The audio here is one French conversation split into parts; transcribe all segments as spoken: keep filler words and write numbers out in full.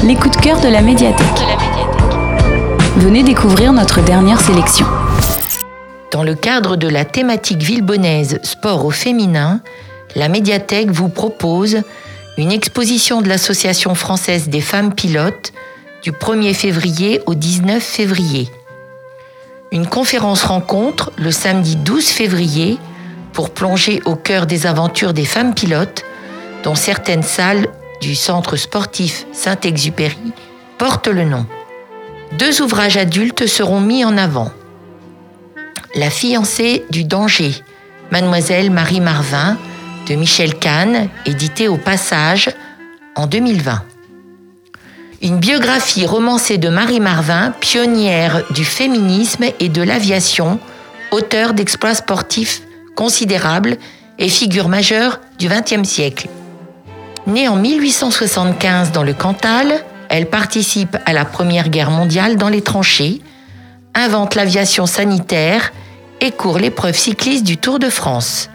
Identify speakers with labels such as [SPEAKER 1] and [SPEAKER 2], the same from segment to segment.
[SPEAKER 1] les coups de cœur de la médiathèque. Venez découvrir notre dernière sélection.
[SPEAKER 2] Dans le cadre de la thématique villebonnaise Sport au féminin, la médiathèque vous propose une exposition de l'Association française des femmes pilotes du premier février au dix-neuf février. Une conférence rencontre le samedi douze février pour plonger au cœur des aventures des femmes pilotes, dont certaines salles du centre sportif Saint-Exupéry portent le nom. Deux ouvrages adultes seront mis en avant. La fiancée du danger, Mademoiselle Marie Marvin, de Michel Kahn, édité au Passage en deux mille vingt. Une biographie romancée de Marie Marvin, pionnière du féminisme et de l'aviation, auteure d'exploits sportifs considérables et figure majeure du vingtième siècle. Née en mille huit cent soixante-quinze dans le Cantal, elle participe à la Première Guerre mondiale dans les tranchées, invente l'aviation sanitaire et court l'épreuve cycliste du Tour de France.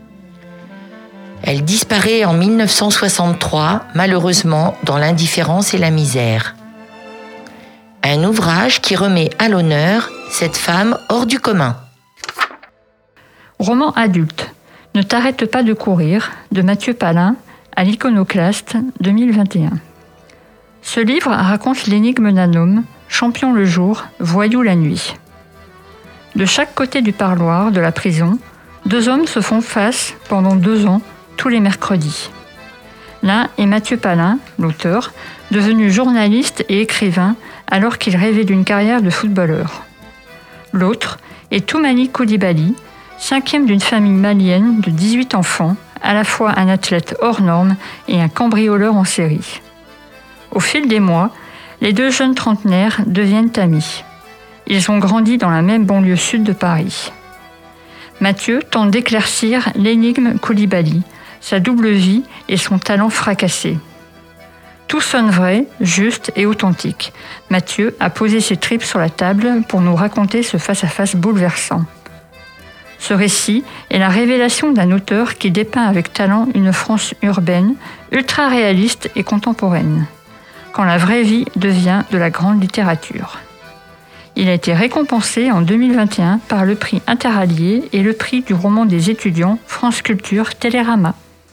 [SPEAKER 2] Elle disparaît en mille neuf cent soixante-trois, malheureusement dans l'indifférence et la misère. Un ouvrage qui remet à l'honneur cette femme hors du commun.
[SPEAKER 3] Roman adulte. Ne t'arrête pas de courir, de Mathieu Palin, à l'Iconoclaste, deux mille vingt et un. Ce livre raconte l'énigme d'un homme, champion le jour, voyou la nuit. De chaque côté du parloir de la prison, deux hommes se font face pendant deux ans, tous les mercredis. L'un est Mathieu Palin, l'auteur, devenu journaliste et écrivain alors qu'il rêvait d'une carrière de footballeur. L'autre est Toumani Coulibaly, cinquième d'une famille malienne de dix-huit enfants, à la fois un athlète hors norme et un cambrioleur en série. Au fil des mois, les deux jeunes trentenaires deviennent amis. Ils ont grandi dans la même banlieue sud de Paris. Mathieu tente d'éclaircir l'énigme Coulibaly, sa double vie et son talent fracassé. Tout sonne vrai, juste et authentique. Mathieu a posé ses tripes sur la table pour nous raconter ce face-à-face bouleversant. Ce récit est la révélation d'un auteur qui dépeint avec talent une France urbaine, ultra-réaliste et contemporaine, quand la vraie vie devient de la grande littérature. Il a été récompensé en deux mille vingt et un par le prix Interallié et le prix du roman des étudiants France Culture Télérama.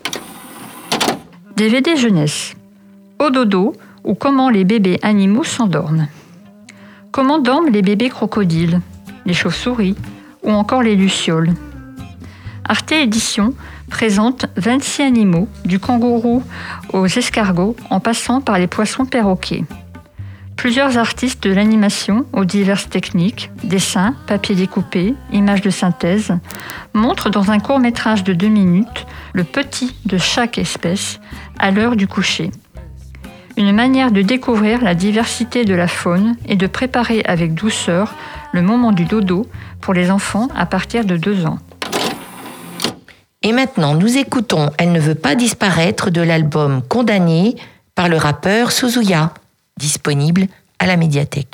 [SPEAKER 3] D V D jeunesse. Au dodo ou comment les bébés animaux s'endorment. Comment dorment les bébés crocodiles, les chauves-souris ou encore les lucioles. Arte Éditions présente vingt-six animaux, du kangourou aux escargots en passant par les poissons perroquets. Plusieurs artistes de l'animation aux diverses techniques, dessins, papier découpé, images de synthèse, montrent dans un court-métrage de deux minutes le petit de chaque espèce à l'heure du coucher. Une manière de découvrir la diversité de la faune et de préparer avec douceur le moment du dodo pour les enfants à partir de deux ans.
[SPEAKER 2] Et maintenant, nous écoutons « Elle ne veut pas disparaître » de l'album « Condamné » par le rappeur Suzuya, disponible à la médiathèque.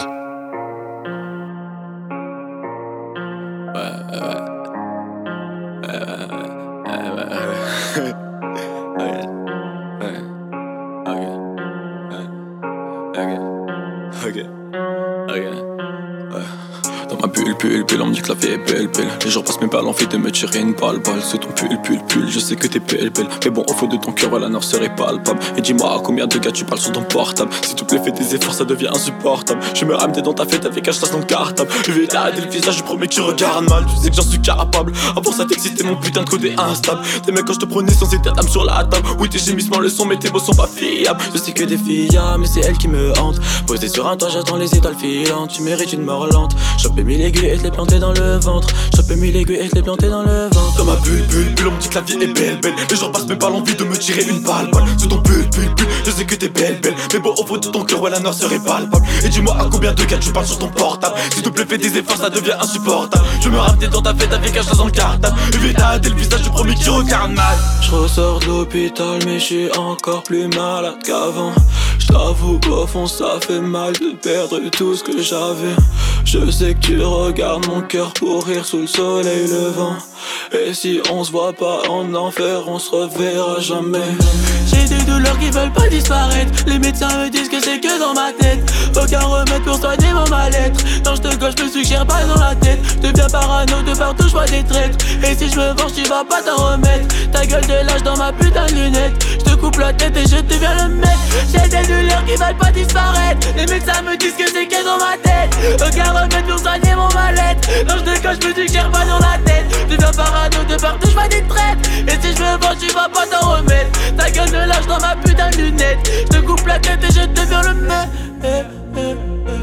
[SPEAKER 4] Dans ma bulle, bulle, bulle, on me dit que la vie est belle, belle. Les jours passent, mes balles, envie de me tirer une balle, balle. Sous ton pull, pull, pull, je sais que t'es belle, belle. Mais bon, au fond de ton cœur, la nord serait palpable. Et dis-moi, à combien de gars tu parles sur ton portable? S'il te plaît, fais des efforts, ça devient insupportable. Je me ramener dans ta fête avec un chasse dans le cartable. Je vais t'arrêter le visage, je promets que tu regardes mal. Tu sais que j'en suis capable. Avant ça t'excitait, mon putain de côté instable. Tes mecs quand je te prenais sans état sur la table. Oui, tes gémissements le sont, mais tes mots sont pas fiables. Je sais que des filles, mais c'est elle qui me hante. Posé sur un toit, j'attends les étoiles filantes. Tu mérites une mort lente. Chopé mille aiguilles et te les planter dans le ventre. Chopé mille aiguilles et te les planter dans le ventre. Dans ma bulle, bulle, bulle, on me dit que la vie est belle, belle. Les jours passent, mais pas l'envie de me tirer une balle, balle. Sous ton pull, pull, pull, je sais que t'es belle, belle. Mais bon, au fond de ton cœur, ouais, la nord serait palpable. Et dis-moi à combien de gars tu parles sur ton portable. S'il te plaît, fais des efforts, ça devient insupportable. Je me ramener dans ta fête avec un chat dans le cartable. Vite à le visage, je promets que tu regardes mal. Je ressors de l'hôpital, mais je suis encore plus malade qu'avant. Je t'avoue qu'au fond, ça fait mal de perdre tout ce que j'avais. Je sais que tu regardes mon cœur pourrir sous le soleil levant. Et si on se voit pas en enfer, on se reverra jamais. J'ai des
[SPEAKER 5] douleurs qui veulent pas disparaître. Les médecins me disent que c'est que dans ma tête. Aucun remède pour soigner mon mal-être. Non, je te gauche, je me suggère pas dans la tête. Je deviens parano, de partout je vois des traîtres. Et si je me venge, tu vas pas t'en remettre. Ta gueule de lâche dans ma putain de lunette. Je te coupe la tête et je deviens le mec. J'ai des douleurs qui veulent pas disparaître. Les médecins me disent que c'est que dans ma tête. Aucun remède pour soigner mon mal-être. Non, je te gauche, je me suggère pas dans la tête. Je deviens parano, de partout je vois des traîtres. Et si je me venge, tu vas pas t'en remettre. Ta gueule de lâche dans ma putain de lunette. Je te coupe la tête et je deviens le mec. Eh, eh, eh.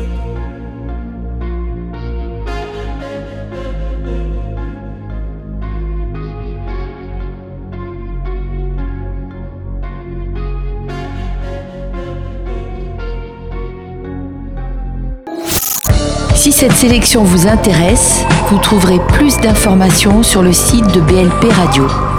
[SPEAKER 2] Si cette sélection vous intéresse, vous trouverez plus d'informations sur le site de B L P Radio.